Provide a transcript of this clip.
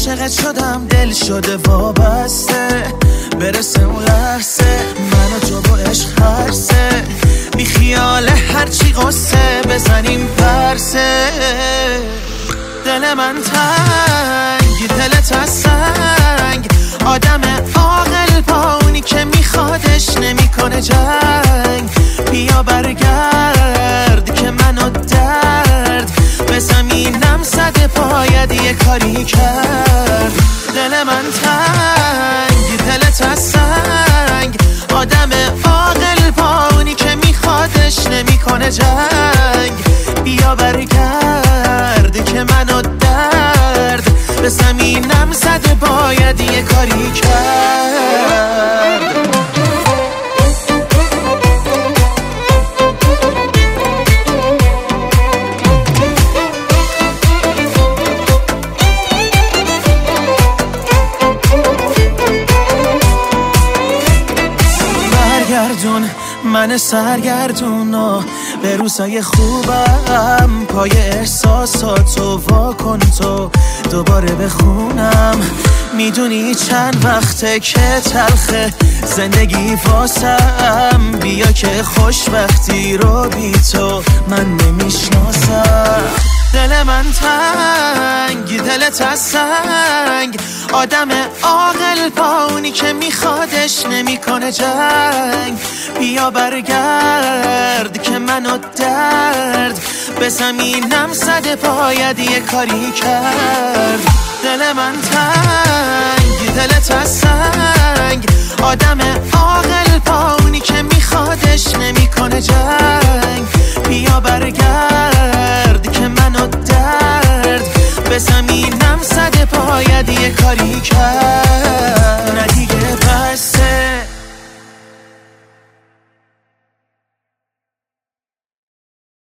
عاشقت شدم، دل شده وابسته، برسه اون لحظه من و تو با عشق هرسه، بی خیال هرچی قصه بزنیم پرسه. دل من تنگ، دلت از سنگ، آدم عاقل با اونی که میخوادش نمیکنه جنگ. بیا برگرد که منو درد به زمینم زده، باید یه کاری کرد. دل من تنگ، دلت از سنگ، آدم عاقل با اونی که میخوادش نمیکنه جنگ. بیا برگرد که منو درد به زمینم زده، باید یه کاری کرد. برگردون من سرگردونو به روزای خوبم، پای احساساتو واکن تو دوباره بخونم. میدونی چند وقته که تلخه زندگی واسم، بیا که خوشبختی رو بی تو من نمیشناسم. دل من تنگ، دلت از سنگ، آدم عاقل با اونی که میخوادش نمیکنه جنگ. بیا برگرد که منو درد به زمینم زده، باید یه کاری کرد. دل من تنگ، دلت از سنگ، آدم عاقل با اونی که میخوادش نمیکنه جنگ. بیا برگرد که منو درد به زمینم زده، باید یه کاری کرد. نه دیگه